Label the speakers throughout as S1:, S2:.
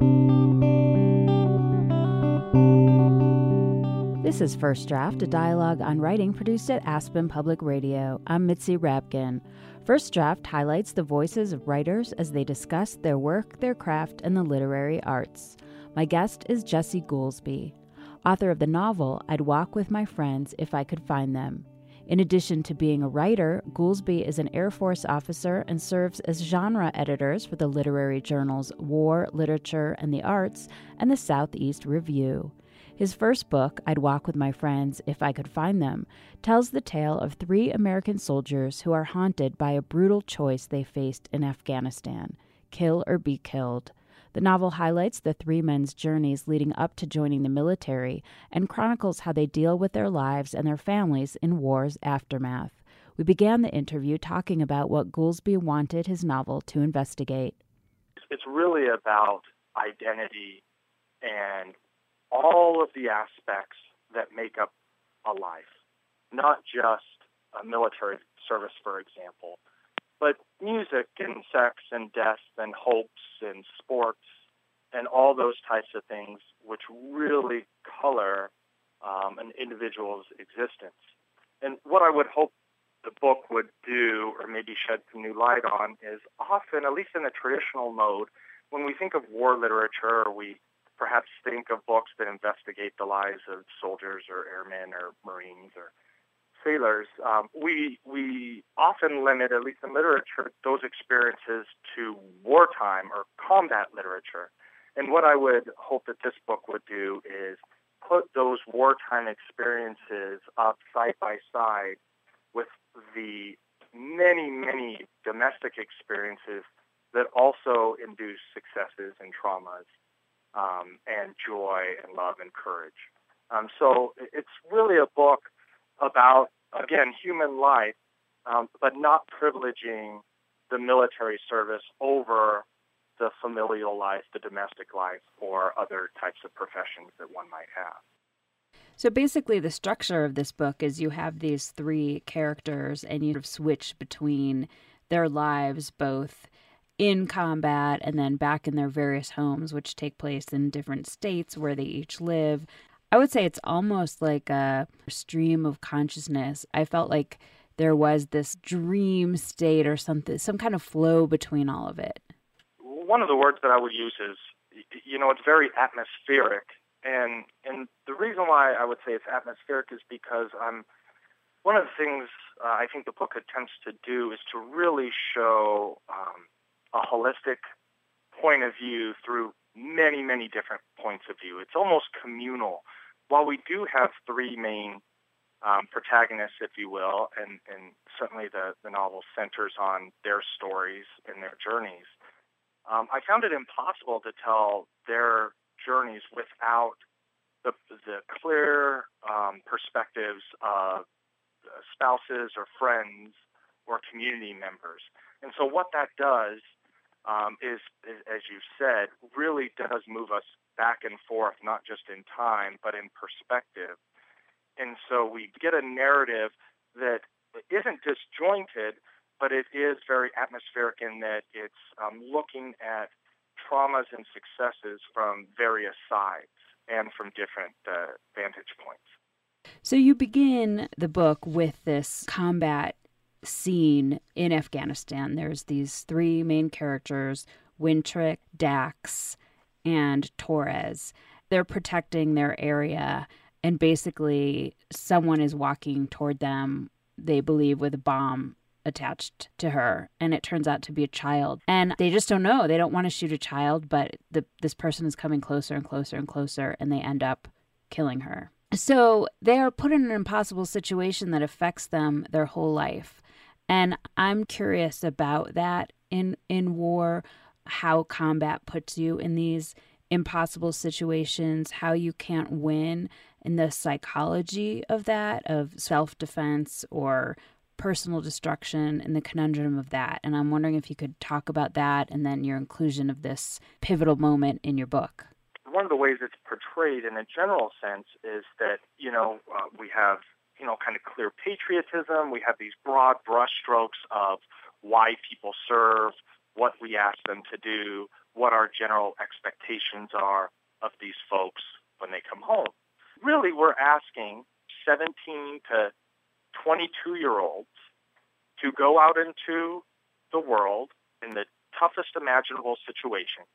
S1: This is First Draft, a dialogue on writing produced at Aspen Public Radio. I'm Mitzi Rapkin. First Draft highlights the voices of writers as they discuss their work, their craft, and the literary arts. My guest is Jessie Goolsbee, author of the novel I'd Walk with My Friends If I Could Find Them. In addition to being a writer, Goolsbee is an Air Force officer and serves as genre editors for the literary journals War, Literature, and the Arts and the Southeast Review. His first book, I'd Walk with My Friends If I Could Find Them, tells the tale of 3 American soldiers who are haunted by a brutal choice they faced in Afghanistan: kill or be killed. The novel highlights the 3 men's journeys leading up to joining the military and chronicles how they deal with their lives and their families in war's aftermath. We began the interview talking about what Goolsbee wanted his novel to investigate.
S2: It's really about identity and all of the aspects that make up a life, not just a military service, for example, but music and sex and death and hopes and sports and all those types of things which really color an individual's existence. And what I would hope the book would do, or maybe shed some new light on, is often, at least in the traditional mode, when we think of war literature, we perhaps think of books that investigate the lives of soldiers or airmen or Marines or sailors. We often limit, at least in literature, those experiences to wartime or combat literature. And what I would hope that this book would do is put those wartime experiences up side by side with the many, many domestic experiences that also induce successes and traumas. And joy and love and courage. So it's really a book about, again, human life, but not privileging the military service over the familial life, the domestic life, or other types of professions that one might have.
S1: So basically the structure of this book is you have these 3 characters and you sort of switch between their lives both in combat and then back in their various homes, which take place in different states where they each live. I would say it's almost like a stream of consciousness. I felt like there was this dream state or something, some kind of flow between all of it.
S2: One of the words that I would use is, it's very atmospheric. And the reason why I would say it's atmospheric is because one of the things I think the book attempts to do is to really show a holistic point of view through many, many different points of view. It's almost communal. While we do have 3 main protagonists, if you will, and certainly the novel centers on their stories and their journeys, I found it impossible to tell their journeys without the clear perspectives of spouses or friends or community members. And so what that does is, as you said, really does move us back and forth, not just in time, but in perspective. And so we get a narrative that isn't disjointed, but it is very atmospheric in that it's looking at traumas and successes from various sides and from different vantage points.
S1: So you begin the book with this combat scene in Afghanistan. There's these 3 main characters, Wintrick, Dax, and Torres. They're protecting their area, and basically someone is walking toward them, they believe, with a bomb attached to her, and it turns out to be a child. And they just don't know. They don't want to shoot a child, but this person is coming closer and closer and closer, and they end up killing her. So they are put in an impossible situation that affects them their whole life. And I'm curious about that in war, how combat puts you in these impossible situations, how you can't win, and the psychology of that, of self-defense or personal destruction, and the conundrum of that. And I'm wondering if you could talk about that and then your inclusion of this pivotal moment in your book.
S2: One of the ways it's portrayed in a general sense is that, we have kind of clear patriotism. We have these broad brushstrokes of why people serve, what we ask them to do, what our general expectations are of these folks when they come home. Really, we're asking 17 to 22-year-olds to go out into the world in the toughest imaginable situations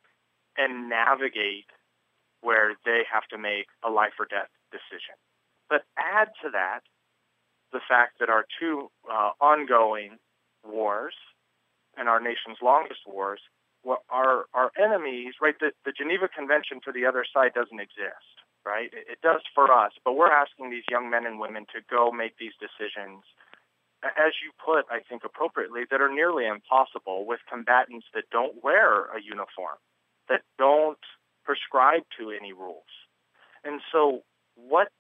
S2: and navigate where they have to make a life or death decision. But add to that the fact that our two ongoing wars and our nation's longest wars, our enemies, right? The Geneva Convention for the other side doesn't exist, right? It does for us, but we're asking these young men and women to go make these decisions, as you put, I think appropriately, that are nearly impossible with combatants that don't wear a uniform, that don't prescribe to any rules. And so what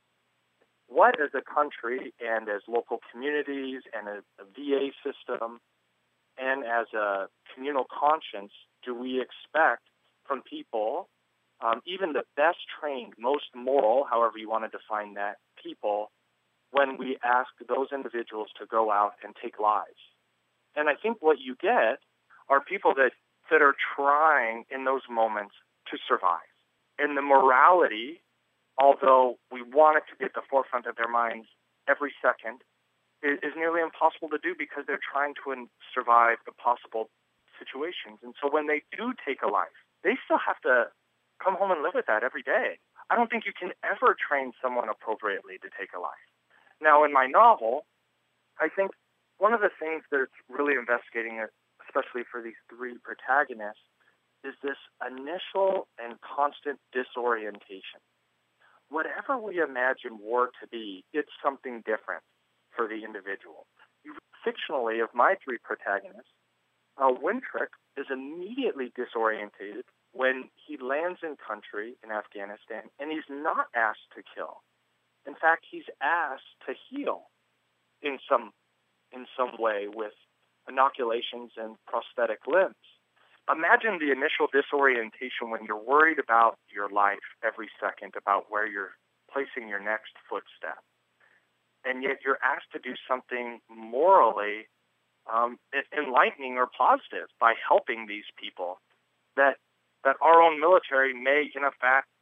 S2: as a country and as local communities and as a VA system and as a communal conscience do we expect from people, even the best trained, most moral, however you want to define that, people, when we ask those individuals to go out and take lives? And I think what you get are people that are trying in those moments to survive. And the morality, although we want it to be at the forefront of their minds every second, is nearly impossible to do because they're trying to survive the possible situations. And so when they do take a life, they still have to come home and live with that every day. I don't think you can ever train someone appropriately to take a life. Now, in my novel, I think one of the things that's really investigating, especially for these three protagonists, is this initial and constant disorientation. Whatever we imagine war to be, it's something different for the individual. Fictionally, of my three protagonists, Wintrick is immediately disorientated when he lands in country in Afghanistan, and he's not asked to kill. In fact, he's asked to heal in some way with inoculations and prosthetic limbs. Imagine the initial disorientation when you're worried about your life every second, about where you're placing your next footstep. And yet you're asked to do something morally enlightening or positive by helping these people that our own military may, in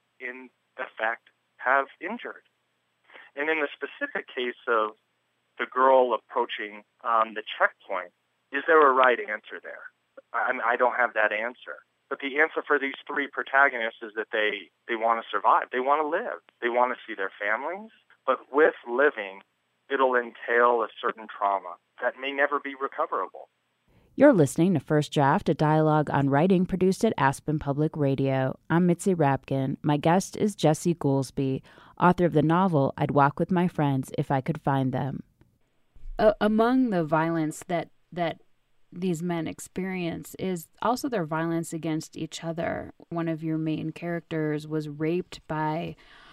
S2: effect, have injured. And in the specific case of the girl approaching the checkpoint, is there a right answer there? I don't have that answer. But the answer for these three protagonists is that they want to survive. They want to live. They want to see their families. But with living, it'll entail a certain trauma that may never be recoverable.
S1: You're listening to First Draft, a dialogue on writing produced at Aspen Public Radio. I'm Mitzi Rapkin. My guest is Jesse Goolsby, author of the novel I'd Walk with My Friends If I Could Find Them. Among the violence that these men experience is also their violence against each other. One of your main characters was raped by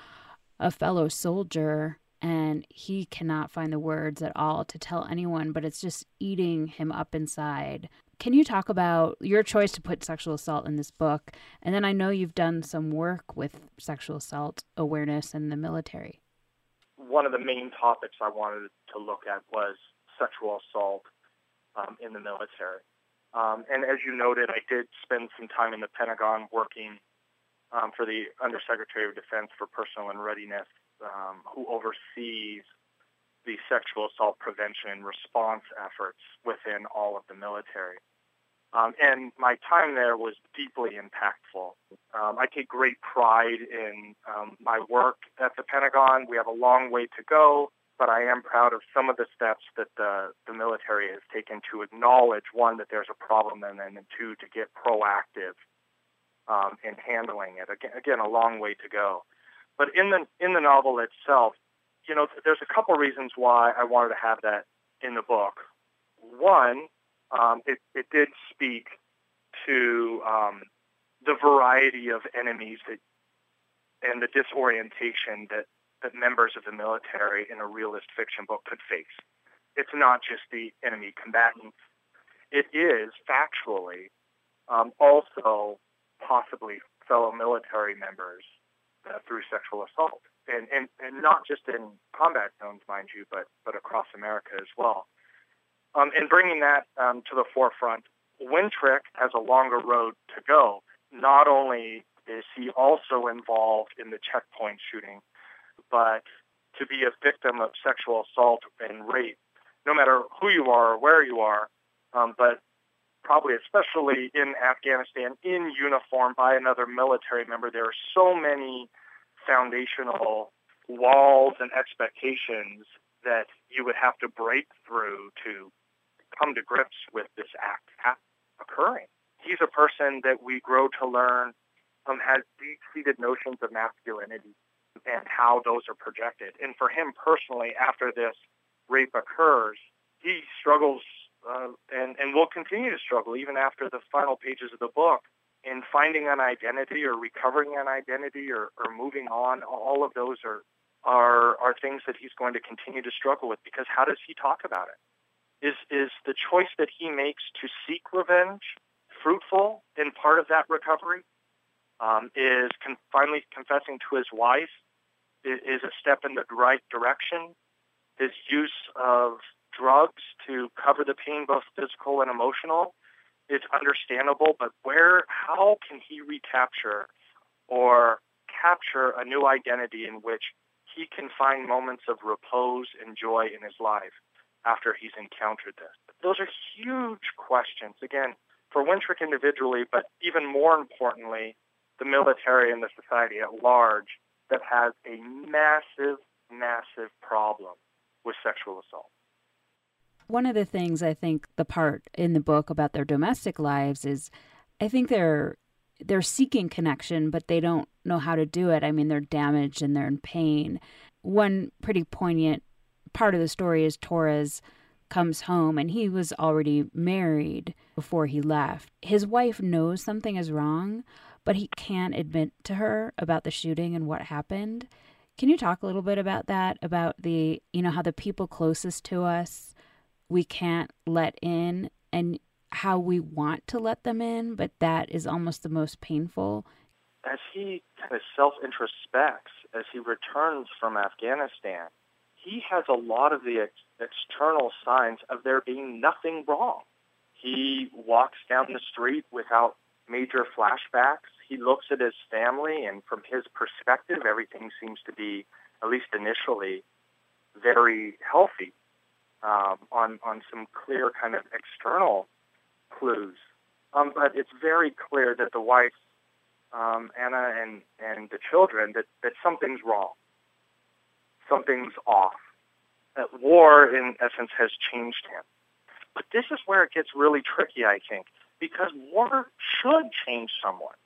S1: a fellow soldier, and he cannot find the words at all to tell anyone, but it's just eating him up inside. Can you talk about your choice to put sexual assault in this book? And then I know you've done some work with sexual assault awareness in the military.
S2: One of the main topics I wanted to look at was sexual assault in the military. And as you noted, I did spend some time in the Pentagon working for the Undersecretary of Defense for Personnel and Readiness, who oversees the sexual assault prevention and response efforts within all of the military. And my time there was deeply impactful. I take great pride in my work at the Pentagon. We have a long way to go, but I am proud of some of the steps that the military has taken to acknowledge, one, that there's a problem, and then two, to get proactive in handling it. Again, a long way to go. But in the novel itself, there's a couple reasons why I wanted to have that in the book. One, it did speak to the variety of enemies and the disorientation that members of the military in a realist fiction book could face. It's not just the enemy combatants. It is factually also possibly fellow military members through sexual assault, and not just in combat zones, mind you, but across America as well. And bringing that to the forefront Wintrick has a longer road to go. Not only is he also involved in the checkpoint shooting, but to be a victim of sexual assault and rape, no matter who you are or where you are, but probably especially in Afghanistan, in uniform by another military member, there are so many foundational walls and expectations that you would have to break through to come to grips with this act occurring. He's a person that we grow to learn has deep-seated notions of masculinity and how those are projected. And for him personally, after this rape occurs, he struggles and will continue to struggle even after the final pages of the book in finding an identity or recovering an identity or moving on. All of those are things that he's going to continue to struggle with, because how does he talk about it? Is the choice that he makes to seek revenge fruitful in part of that recovery? Is finally confessing to his wife is a step in the right direction? His use of drugs to cover the pain, both physical and emotional, is understandable, but how can he recapture or capture a new identity in which he can find moments of repose and joy in his life after he's encountered this? Those are huge questions, again, for Wintrick individually, but even more importantly, the military and the society at large that has a massive, massive problem with sexual assault.
S1: One of the things I think the part in the book about their domestic lives is I think they're seeking connection, but they don't know how to do it. I mean, they're damaged and they're in pain. One pretty poignant part of the story is Torres comes home and he was already married before he left. His wife knows something is wrong, but he can't admit to her about the shooting and what happened. Can you talk a little bit about that, about how the people closest to us we can't let in and how we want to let them in, but that is almost the most painful?
S2: As he kind of self-introspects, as he returns from Afghanistan, he has a lot of the external signs of there being nothing wrong. He walks down the street without major flashbacks. He looks at his family, and from his perspective, everything seems to be, at least initially, very healthy on some clear kind of external clues. But it's very clear that the wife, Anna, and the children, that something's wrong. Something's off. That war, in essence, has changed him. But this is where it gets really tricky, I think, because war should change someone.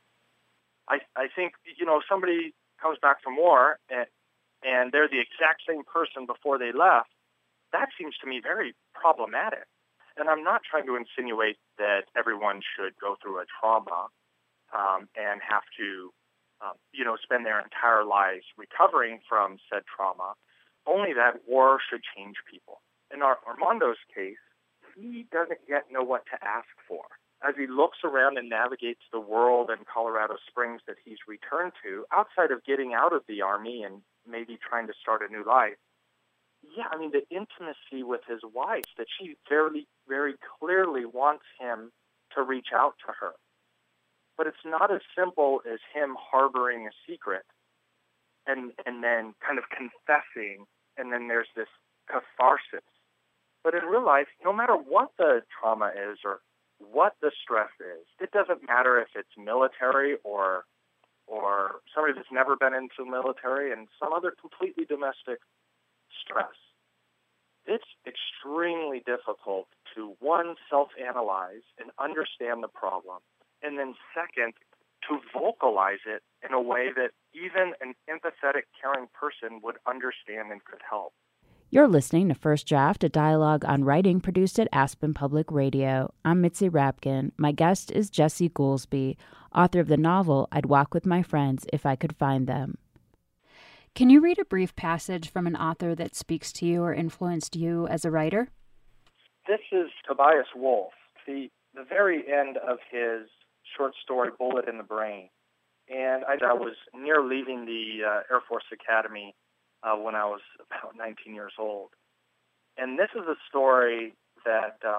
S2: I think, somebody comes back from war and they're the exact same person before they left. That seems to me very problematic. And I'm not trying to insinuate that everyone should go through a trauma and have to, spend their entire lives recovering from said trauma. Only that war should change people. In Armando's case, he doesn't yet know what to ask for. As he looks around and navigates the world in Colorado Springs that he's returned to, outside of getting out of the Army and maybe trying to start a new life, the intimacy with his wife, that she very, very clearly wants him to reach out to her. But it's not as simple as him harboring a secret and then kind of confessing, and then there's this catharsis. But in real life, no matter what the trauma is or what the stress is, it doesn't matter if it's military or somebody that's never been into the military and some other completely domestic stress. It's extremely difficult to, one, self-analyze and understand the problem, and then second, to vocalize it in a way that even an empathetic, caring person would understand and could help.
S1: You're listening to First Draft, a dialogue on writing produced at Aspen Public Radio. I'm Mitzi Rapkin. My guest is Jesse Goolsbee, author of the novel I'd Walk With My Friends If I Could Find Them. Can you read a brief passage from an author that speaks to you or influenced you as a writer?
S2: This is Tobias Wolff, the very end of his short story, Bullet in the Brain. And I was near leaving the Air Force Academy when I was about 19 years old. And this is a story that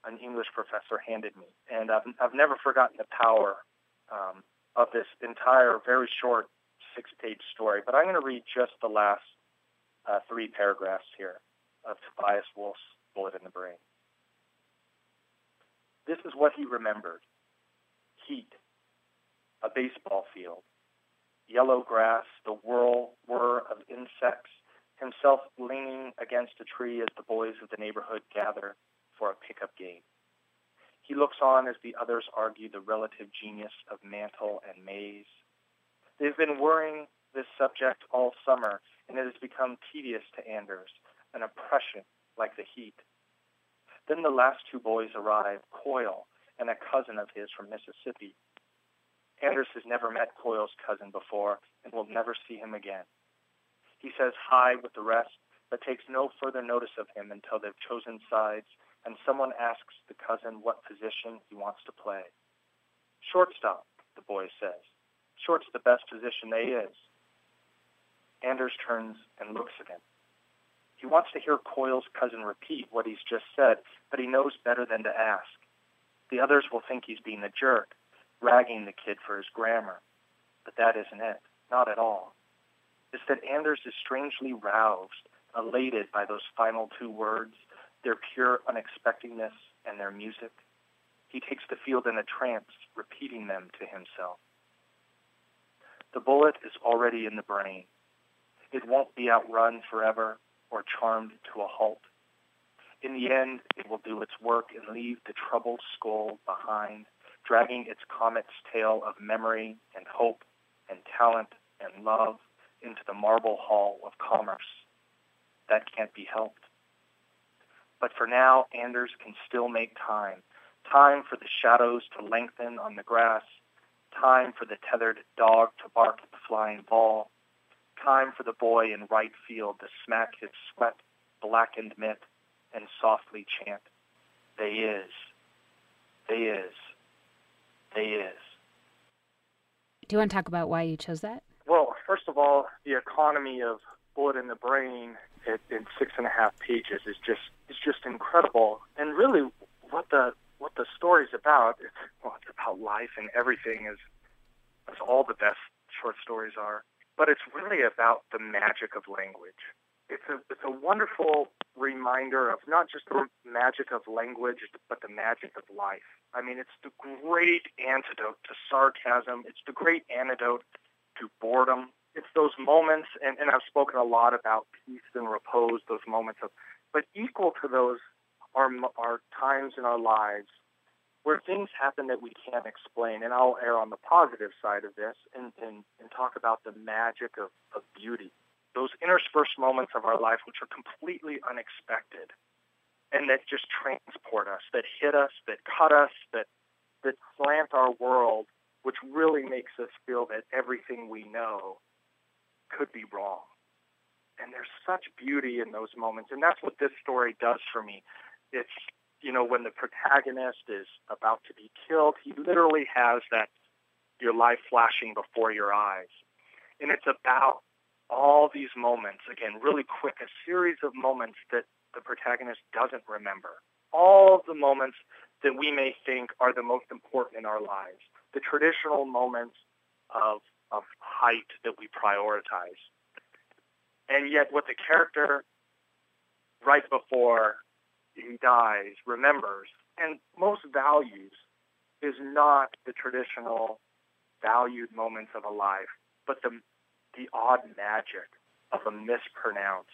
S2: an English professor handed me. And I've never forgotten the power of this entire very short 6-page story. But I'm going to read just the last 3 paragraphs here of Tobias Wolff's Bullet in the Brain. This is what he remembered. Heat, a baseball field, yellow grass, the whir of insects, himself leaning against a tree as the boys of the neighborhood gather for a pickup game. He looks on as the others argue the relative genius of Mantle and Mays. They've been worrying this subject all summer, and it has become tedious to Anders, an oppression like the heat. Then the last 2 boys arrive, Coyle and a cousin of his from Mississippi. Anders has never met Coyle's cousin before and will never see him again. He says hi with the rest, but takes no further notice of him until they've chosen sides and someone asks the cousin what position he wants to play. Shortstop, the boy says. Short's the best position there is. Anders turns and looks at him. He wants to hear Coyle's cousin repeat what he's just said, but he knows better than to ask. The others will think he's being a jerk, ragging the kid for his grammar. But that isn't it. Not at all. It's that Anders is strangely roused, elated by those final 2 words, their pure unexpectedness and their music. He takes the field in a trance, repeating them to himself. The bullet is already in the brain. It won't be outrun forever or charmed to a halt. In the end, it will do its work and leave the troubled skull behind, dragging its comet's tail of memory and hope and talent and love into the marble hall of commerce. That can't be helped. But for now, Anders can still make time for the shadows to lengthen on the grass, time for the tethered dog to bark at the flying ball, time for the boy in right field to smack his sweat-blackened mitt and softly chant, "They is, they is, they is."
S1: Do you want to talk about why you chose that?
S2: Well, first of all, the economy of Bullet in the Brain in 6.5 pages is just incredible. And really, what the story's about, it's about life and everything, as all the best short stories are. But it's really about the magic of language. It's a wonderful reminder of not just the magic of language, but the magic of life. I mean, it's the great antidote to sarcasm. It's the great antidote to boredom. It's those moments, and I've spoken a lot about peace and repose, those moments but equal to those are times in our lives where things happen that we can't explain. And I'll err on the positive side of this and talk about the magic of beauty. Those interspersed moments of our life which are completely unexpected and that just transport us, that hit us, that cut us, that slant our world, which really makes us feel that everything we know could be wrong. And there's such beauty in those moments. And that's what this story does for me. It's, when the protagonist is about to be killed, he literally has that your life flashing before your eyes. And it's about all these moments, again, really quick, a series of moments that the protagonist doesn't remember. All of the moments that we may think are the most important in our lives, the traditional moments of height that we prioritize. And yet what the character right before he dies remembers and most values is not the traditional valued moments of a life, but the odd magic of a mispronounced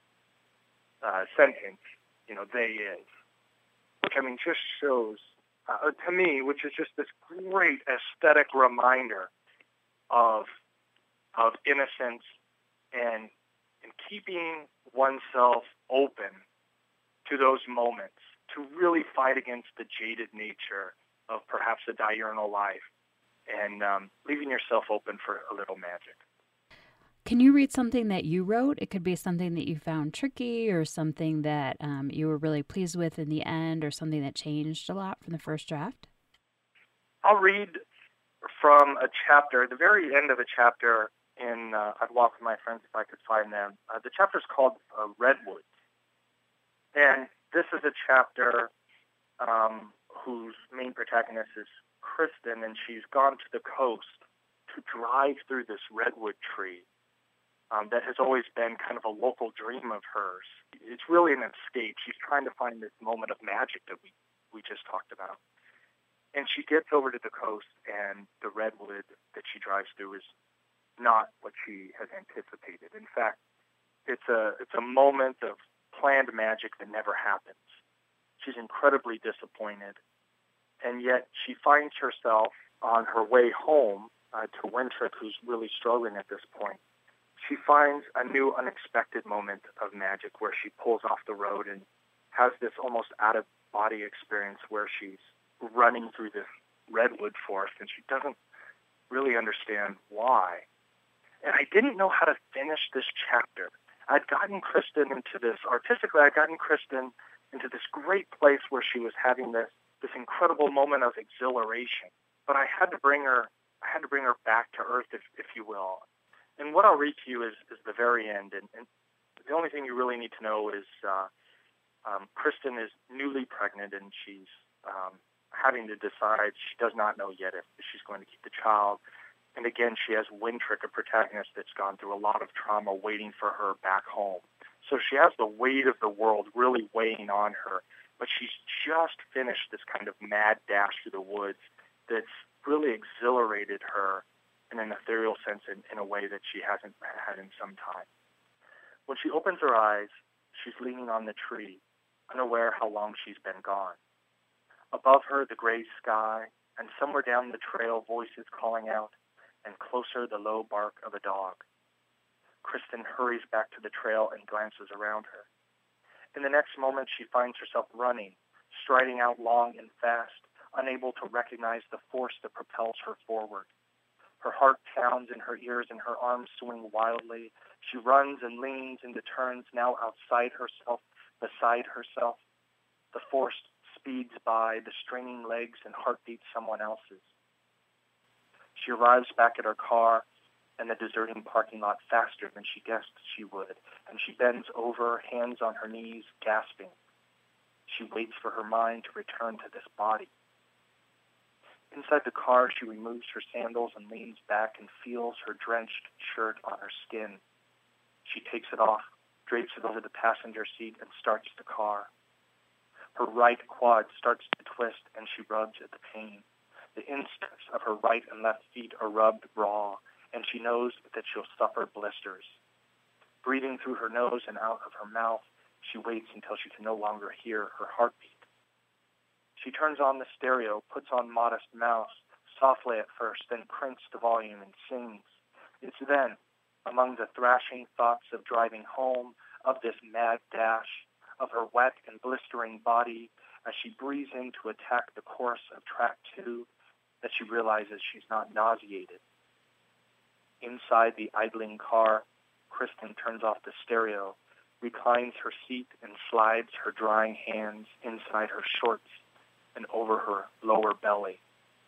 S2: sentence, they is. Which, just shows, to me, which is just this great aesthetic reminder of innocence and keeping oneself open to those moments, to really fight against the jaded nature of perhaps a diurnal life and leaving yourself open for a little magic.
S1: Can you read something that you wrote? It could be something that you found tricky or something that you were really pleased with in the end or something that changed a lot from the first draft.
S2: I'll read from a chapter, the very end of a chapter in I'd Walk with My Friends If I Could Find Them. The chapter is called Redwoods. And this is a chapter whose main protagonist is Kristen, and she's gone to the coast to drive through this redwood tree that has always been kind of a local dream of hers. It's really an escape. She's trying to find this moment of magic that we just talked about. And she gets over to the coast, and the redwood that she drives through is not what she has anticipated. In fact, it's a moment of planned magic that never happens. She's incredibly disappointed, and yet she finds herself on her way home to Wintrick, who's really struggling at this point. She finds a new unexpected moment of magic where she pulls off the road and has this almost out-of-body experience where she's running through this redwood forest, and she doesn't really understand why. And I didn't know how to finish this chapter. I'd gotten Kristen into this, artistically, I'd gotten Kristen into this great place where she was having this incredible moment of exhilaration. But I had to bring her back to earth, if you will. And what I'll read to you is the very end. And the only thing you really need to know is Kristen is newly pregnant, and she's having to decide. She does not know yet if she's going to keep the child. And again, she has Wintrick, a protagonist that's gone through a lot of trauma, waiting for her back home. So she has the weight of the world really weighing on her. But she's just finished this kind of mad dash through the woods that's really exhilarated her in an ethereal sense in a way that she hasn't had in some time. When she opens her eyes, she's leaning on the tree, unaware how long she's been gone. Above her, the gray sky, and somewhere down the trail, voices calling out, and closer, the low bark of a dog. Kristen hurries back to the trail and glances around her. In the next moment, she finds herself running, striding out long and fast, unable to recognize the force that propels her forward. Her heart pounds in her ears and her arms swing wildly. She runs and leans into turns, now outside herself, beside herself. The force speeds by, the straining legs and heartbeat someone else's. She arrives back at her car and the deserting parking lot faster than she guessed she would, and she bends over, hands on her knees, gasping. She waits for her mind to return to this body. Inside the car, she removes her sandals and leans back and feels her drenched shirt on her skin. She takes it off, drapes it over the passenger seat, and starts the car. Her right quad starts to twist, and she rubs at the pain. The insteps of her right and left feet are rubbed raw, and she knows that she'll suffer blisters. Breathing through her nose and out of her mouth, she waits until she can no longer hear her heartbeat. She turns on the stereo, puts on Modest Mouse, softly at first, then cranks the volume and sings. It's then, among the thrashing thoughts of driving home, of this mad dash, of her wet and blistering body, as she breathes in to attack the course of track 2, that she realizes she's not nauseated. Inside the idling car, Kristen turns off the stereo, reclines her seat, and slides her drying hands inside her shorts and over her lower belly.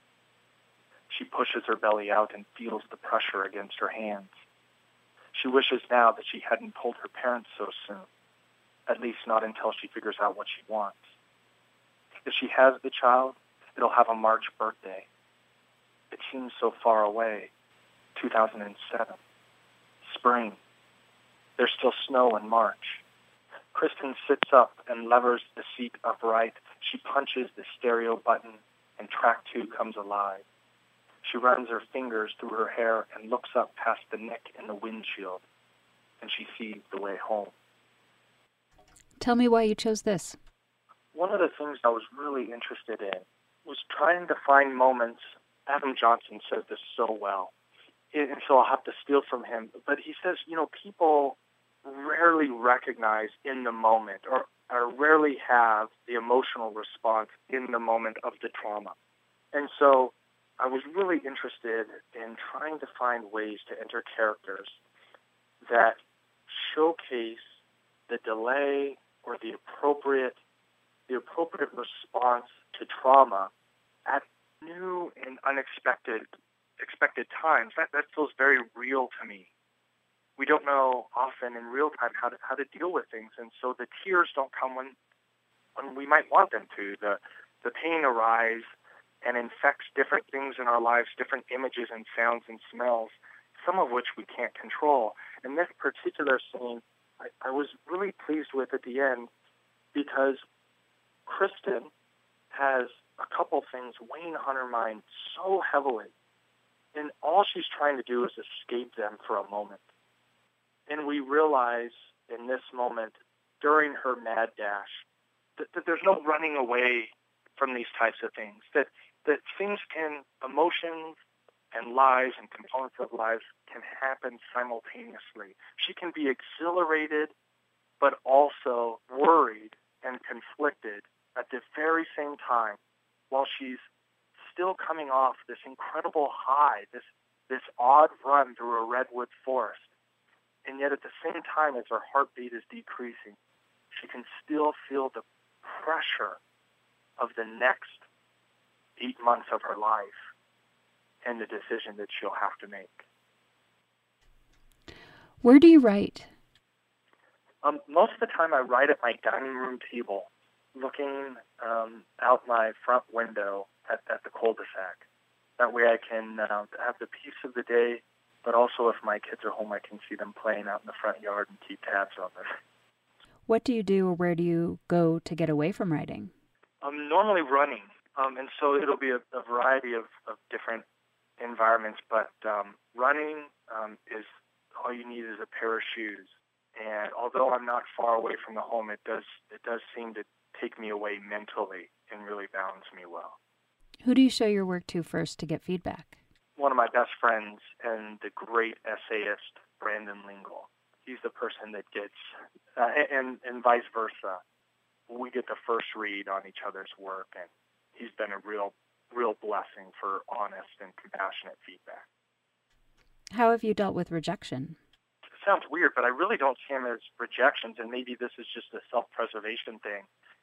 S2: She pushes her belly out and feels the pressure against her hands. She wishes now that she hadn't told her parents so soon, at least not until she figures out what she wants. If she has the child, it'll have a March birthday. It seems so far away. 2007. Spring. There's still snow in March. Kristen sits up and levers the seat upright. She punches the stereo button, and track 2 comes alive. She runs her fingers through her hair and looks up past the nick in the windshield, and she sees the way home.
S1: Tell me why you chose this.
S2: One of the things I was really interested in was trying to find moments. Adam Johnson says this so well, and so I'll have to steal from him. But he says, people rarely recognize in the moment or rarely have the emotional response in the moment of the trauma. And so I was really interested in trying to find ways to enter characters that showcase the delay or the appropriate response to trauma at new and unexpected times. That feels very real to me. We don't know often in real time how to deal with things, and so the tears don't come when we might want them to. the pain arrives and infects different things in our lives, different images and sounds and smells, some of which we can't control. And this particular scene, I was really pleased with at the end because Kristen has a couple things weighing on her mind so heavily, and all she's trying to do is escape them for a moment. And we realize in this moment, during her mad dash, that there's no running away from these types of things, that things can, emotions and lives and components of lives can happen simultaneously. She can be exhilarated, but also worried and conflicted at the very same time while she's still coming off this incredible high, this odd run through a redwood forest. And yet at the same time as her heartbeat is decreasing, she can still feel the pressure of the next 8 months of her life and the decision that she'll have to make.
S1: Where do you write?
S2: Most of the time I write at my dining room table, looking out my front window at the cul-de-sac. That way I can have the peace of the day, but also if my kids are home, I can see them playing out in the front yard and keep tabs on them.
S1: What do you do, or where do you go to get away from writing?
S2: I'm normally running, and so it'll be a variety of different environments, but running is all you need is a pair of shoes. And although I'm not far away from the home, it does seem to take me away mentally and really balance me well.
S1: Who do you show your work to first to get feedback?
S2: One of my best friends and the great essayist, Brandon Lingle. He's the person that gets, and vice versa. We get the first read on each other's work, and he's been a real blessing for honest and compassionate feedback.
S1: How have you dealt with rejection?
S2: It sounds weird, but I really don't see him as rejections, and maybe this is just a self-preservation thing.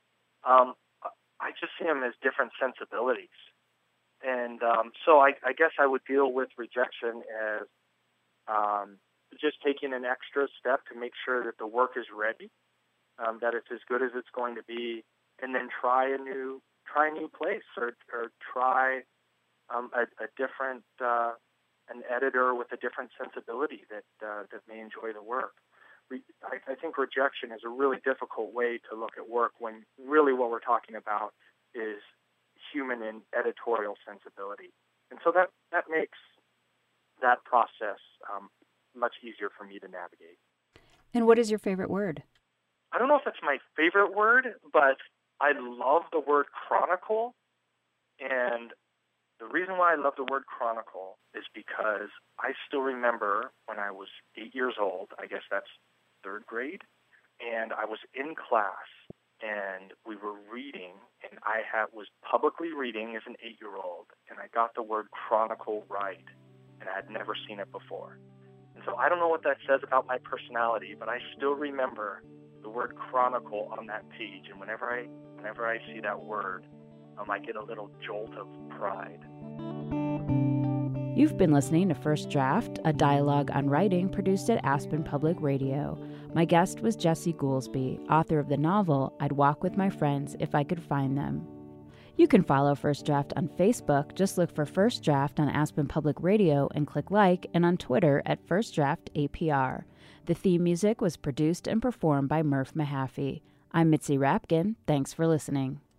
S2: I just see them as different sensibilities. And so I guess I would deal with rejection as just taking an extra step to make sure that the work is ready, that it's as good as it's going to be, and then try a new place or try a different an editor with a different sensibility that may enjoy the work. I think rejection is a really difficult way to look at work when really what we're talking about is human and editorial sensibility. And so that makes that process much easier for me to navigate.
S1: And what is your favorite word?
S2: I don't know if that's my favorite word, but I love the word chronicle. And the reason why I love the word chronicle is because I still remember when I was 8 years old, I guess that's third grade, and I was in class, and we were reading, and I was publicly reading as an 8-year-old, and I got the word chronicle right, and I had never seen it before. And so I don't know what that says about my personality, but I still remember the word chronicle on that page, and whenever I see that word, I get a little jolt of pride.
S1: You've been listening to First Draft, a dialogue on writing produced at Aspen Public Radio. My guest was Jessie Goolsby, author of the novel I'd Walk With My Friends If I Could Find Them. You can follow First Draft on Facebook. Just look for First Draft on Aspen Public Radio and click like, and on Twitter at First Draft APR. The theme music was produced and performed by Murph Mahaffey. I'm Mitzi Rapkin. Thanks for listening.